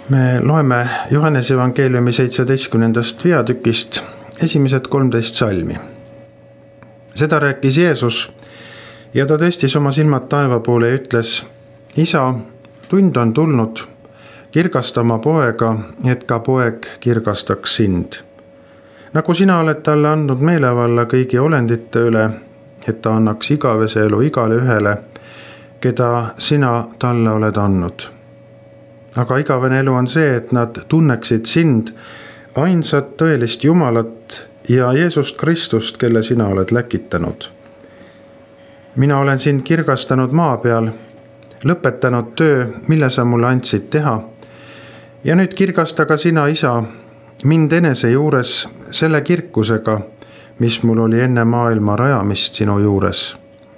Me loeme Johannese evangeeliumi 17. peatükist esimesed 13 salmi. Seda rääkis Jeesus ja ta tõstis oma silmad taeva poole ja ütles: Isa, tund on tulnud, kirgasta oma poega, et ka poeg kirgastaks sind. Nagu sina oled talle andnud meelevalla kõigi olendite üle, et ta annaks igavese elu igale ühele, keda sina talle oled andnud. Aga igavene elu on see, et nad tunneksid sind, ainsat tõelist Jumalat ja Jeesust Kristust, kelle sina oled läkitanud. Mina olen sind kirgastanud maa peal, lõpetanud töö, mille sa mulle andsid teha. Ja nüüd kirgasta ka sina, Isa, mind enese juures selle kirkusega, mis mul oli enne maailma rajamist sinu juures.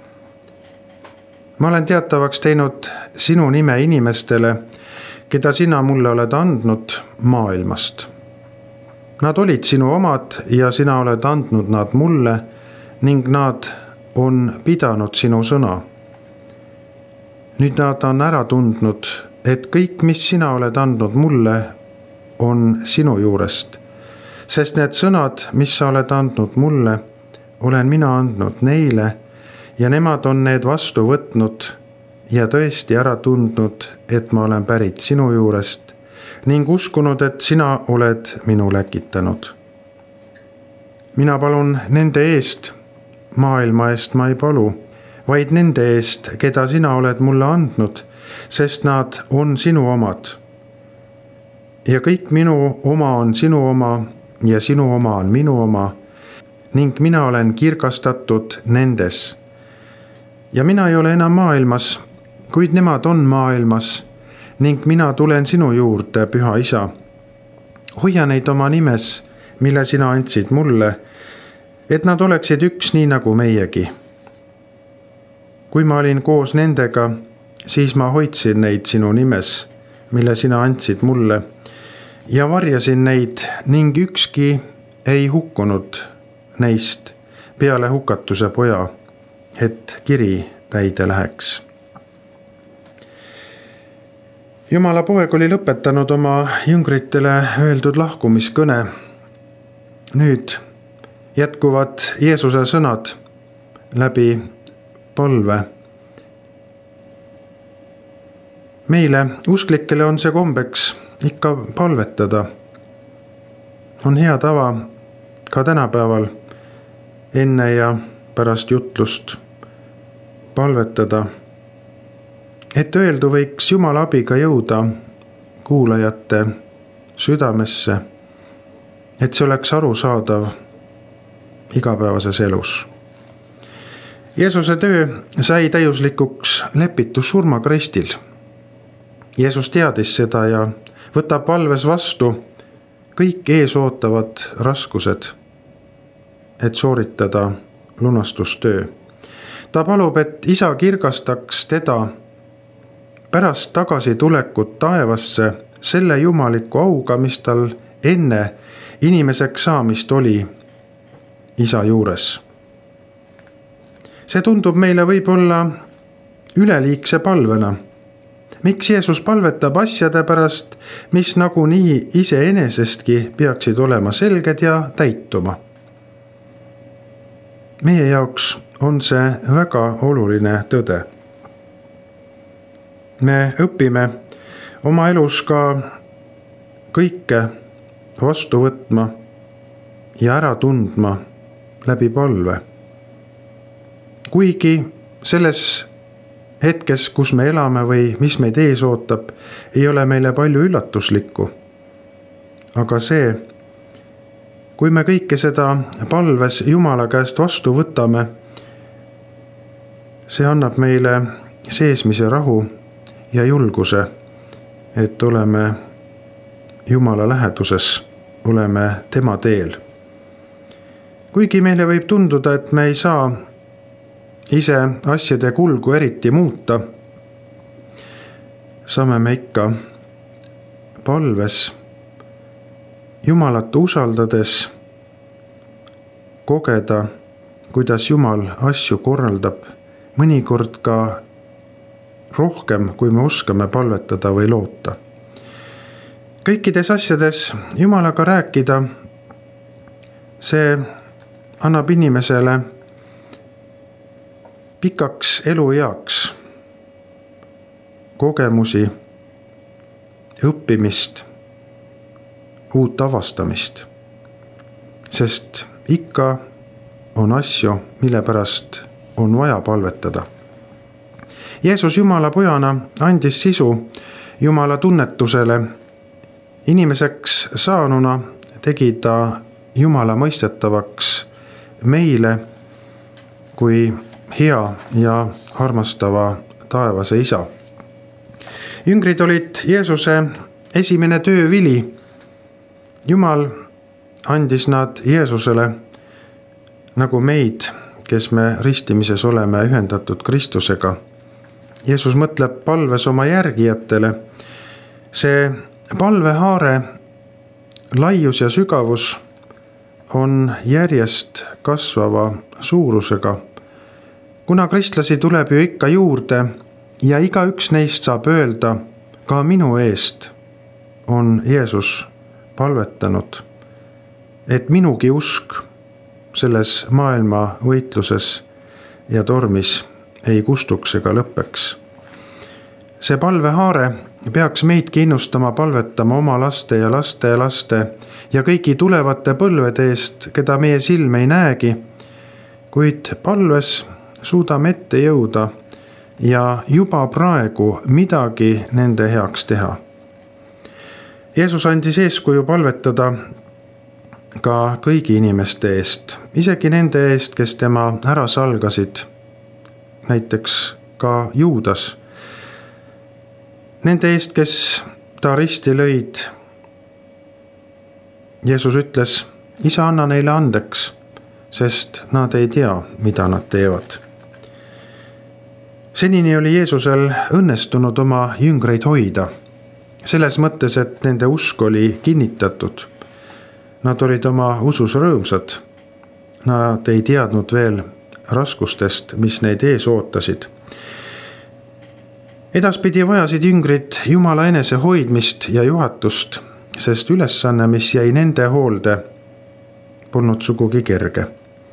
Ma olen teatavaks teinud sinu nime inimestele, keda sina mulle oled andnud maailmast. Nad olid sinu omad ja sina oled andnud nad mulle ning nad on pidanud sinu sõna. Nüüd nad on ära tundnud, et kõik, mis sina oled andnud mulle, on sinu juurest, sest need sõnad, mis sa oled andnud mulle, olen mina andnud neile ja nemad on need vastu võtnud ja tõesti ära tundnud, et ma olen pärit sinu juurest ning uskunud, et sina oled minu läkitanud. Mina palun nende eest, maailma eest ma ei palu, vaid nende eest, keda sina oled mulle andnud, sest nad on sinu omad. Ja kõik minu oma on sinu oma ja sinu oma on minu oma ning mina olen kirgastatud nendes. Ja mina ei ole enam maailmas, kuid nemad on maailmas ning mina tulen sinu juurde, Püha Isa. Hoia neid oma nimes, mille sina andsid mulle, et nad oleksid üks nii nagu meiegi. Kui ma olin koos nendega, siis ma hoidsin neid sinu nimes, mille sina andsid mulle ja varjasin neid ning ükski ei hukkunud neist peale hukatuse poja, et kiri täide läheks. Jumala poeg oli lõpetanud oma jüngritele öeldud lahkumiskõne. Nüüd jätkuvad Jeesuse sõnad läbi palve. Meile, usklikele, on see kombeks ikka palvetada. On hea tava ka tänapäeval enne ja pärast jutlust palvetada, et öeldu võiks Jumala abiga jõuda kuulajate südamesse, et see oleks arusaadav igapäevases elus. Jeesuse töö sai täiuslikuks lepitussurma kristil. Jeesus teadis seda ja võtab palves vastu kõik ees ootavad raskused, et sooritada lunastustöö. Ta palub, et Isa kirgastaks teda pärast tagasi tulekut taevasse selle jumaliku auga, mis tal enne inimeseks saamist oli Isa juures. See tundub meile võib-olla üleliigse palvena. Miks Jeesus palvetab asjade pärast, mis nagunii iseenesestki peaksid olema selged ja täituma? Meie jaoks on see väga oluline tõde. Me õpime oma elus ka kõike vastu võtma ja ära tundma läbi palve. Kuigi selles hetkes, kus me elame või mis meid ees ootab, ei ole meile palju üllatuslikku. Aga see, kui me kõike seda palves Jumala käest vastu võtame, see annab meile seesmise rahu ja julguse, et oleme Jumala läheduses, oleme tema teel. Kuigi meile võib tunduda, et me ei saa ise asjade kulgu eriti muuta, saame me ikka palves Jumalat usaldades kogeda, kuidas Jumal asju korraldab, mõnikord ka rohkem, kui me oskame palvetada või loota. kõikides asjades Jumalaga rääkida, see annab inimesele pikaks elueaks kogemusi, õppimist, uut avastamist. Sest ikka on asju, mille pärast on vaja palvetada. Jeesus Jumala pojana andis sisu Jumala tunnetusele. Inimeseks saanuna tegi ta Jumala mõistetavaks meile kui hea ja armastava taevase isa. Jüngrid olid Jeesuse esimene töövili. Jumal andis nad Jeesusele nagu meid, kes me ristimises oleme ühendatud Kristusega. Jeesus mõtleb palves oma järgijatele. See palvehaare laius ja sügavus on järjest kasvava suurusega. Kuna kristlasi tuleb ju ikka juurde ja igaüks neist saab öelda, ka minu eest on Jeesus palvetanud, et minugi usk selles maailma võitluses ja tormis ei kustuks ega lõppeks. See palvehaare peaks meidki innustama palvetama oma laste ja laste ja kõigi tulevate põlvede eest, keda meie silm ei näegi, kuid palves suudame ette jõuda ja juba praegu midagi nende heaks teha. Jeesus andis eeskuju palvetada ka kõigi inimeste eest, isegi nende eest, kes tema ära salgasid, näiteks ka Juudas. Nende eest, kes ta risti lõid. Jeesus ütles, isa, anna neile andeks, sest nad ei tea, mida nad teevad. Senini oli Jeesusel õnnestunud oma jüngreid hoida, selles mõttes, et nende usk oli kinnitatud. Nad olid oma usus rõõmsad. Nad ei teadnud veel raskustest, mis neid ees ootasid. Edaspidi vajasid jüngrid Jumala enese hoidmist ja juhatust, sest ülesanne, mis jäi nende hoolde, polnud sugugi kerge.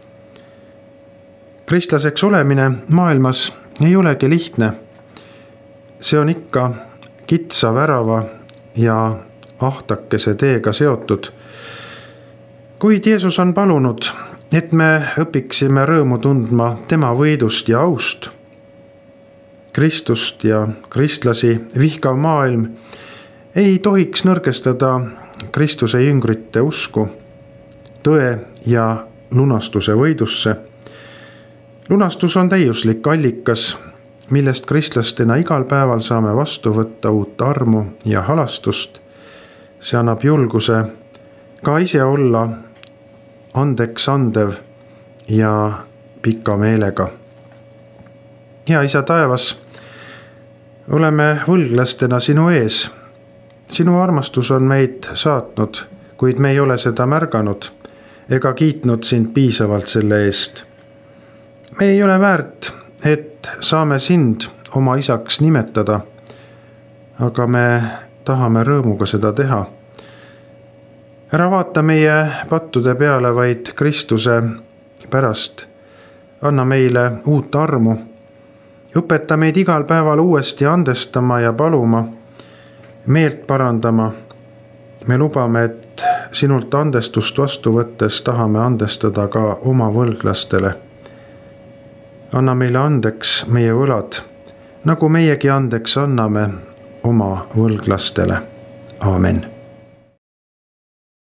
Kristlaseks olemine maailmas ei olegi lihtne. See on ikka kitsa värava ja ahtakese teega seotud. Kuid Jeesus on palunud, et me õpiksime rõõmu tundma tema võidust ja aust. Kristust ja kristlasi vihkav maailm ei tohiks nõrgestada Kristuse jüngrite usku, tõe ja lunastuse võidusse. Lunastus on täiuslik allikas, millest kristlastena igal päeval saame vastu võtta uut armu ja halastust. See annab julguse ka ise olla andeks andev ja pika meelega. Hea isa taevas, oleme võlglastena sinu ees. Sinu armastus on meid saatnud, kuid me ei ole seda märganud ega kiitnud sind piisavalt selle eest. Me ei ole väärt, et saame sind oma isaks nimetada, aga me tahame rõõmuga seda teha. Ära vaata meie pattude peale vaid Kristuse pärast. Anna meile uut armu. Õpeta meid igal päeval uuesti andestama ja paluma, meelt parandama. Me lubame, et sinult andestust vastu võttes tahame andestada ka oma võlglastele. Anna meile andeks meie võlad, nagu meiegi andeks anname oma võlglastele. Aamen.